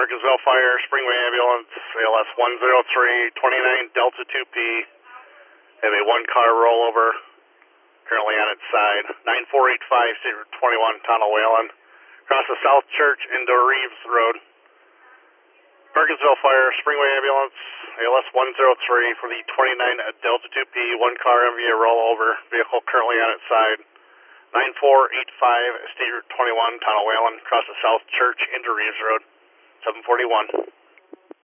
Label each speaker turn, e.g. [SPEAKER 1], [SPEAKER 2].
[SPEAKER 1] Burkensville Fire, Springway Ambulance, ALS 103, 29 Delta 2P. Have a one-car rollover currently on its side. 9485 State Route 21, Town of Whalen. Across the South Church into Reeves Road. Burkensville Fire, Springway Ambulance, ALS 103 for the 29 Delta 2P, one-car MVA rollover. Vehicle currently on its side. 9485 State Route 21, Town of Whalen, across the South Church into Reeves Road. 741.